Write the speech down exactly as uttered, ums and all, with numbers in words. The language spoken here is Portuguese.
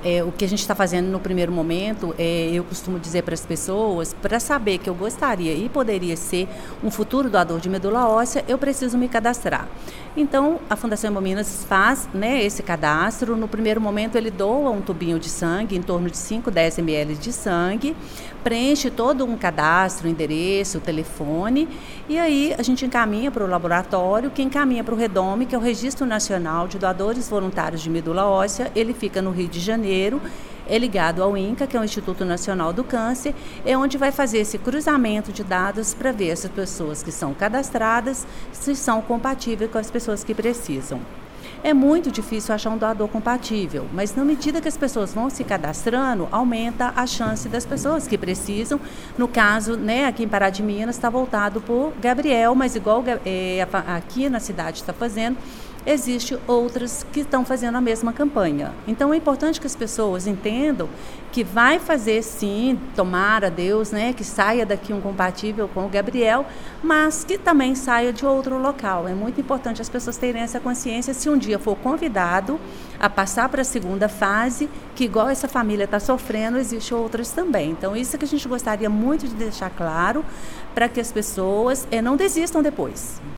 É, o que a gente está fazendo no primeiro momento, é, eu costumo dizer para as pessoas, para saber que eu gostaria e poderia ser um futuro doador de medula óssea, eu preciso me cadastrar. Então, a Fundação Hemominas faz, né, esse cadastro. No primeiro momento, ele doa um tubinho de sangue, em torno de cinco, dez mililitros de sangue, preenche todo um cadastro, endereço, telefone, e aí a gente encaminha para o laboratório, que encaminha para o REDOME, que é o Registro Nacional de Doadores Voluntários de Medula Óssea. Ele fica no Rio de Janeiro, é ligado ao INCA, que é o Instituto Nacional do Câncer, é onde vai fazer esse cruzamento de dados para ver se as pessoas que são cadastradas se são compatíveis com as pessoas que precisam. É muito difícil achar um doador compatível, mas na medida que as pessoas vão se cadastrando, aumenta a chance das pessoas que precisam. No caso, né, aqui em Pará de Minas está voltado por Gabriel, mas igual é, aqui na cidade está fazendo, existem outras que estão fazendo a mesma campanha. Então é importante que as pessoas entendam que vai fazer sim, tomara Deus, né, que saia daqui um compatível com o Gabriel, mas que também saia de outro local. É muito importante as pessoas terem essa consciência, se um dia for convidado a passar para a segunda fase, que igual essa família está sofrendo, existem outras também. Então isso é que a gente gostaria muito de deixar claro, para que as pessoas eh, não desistam depois.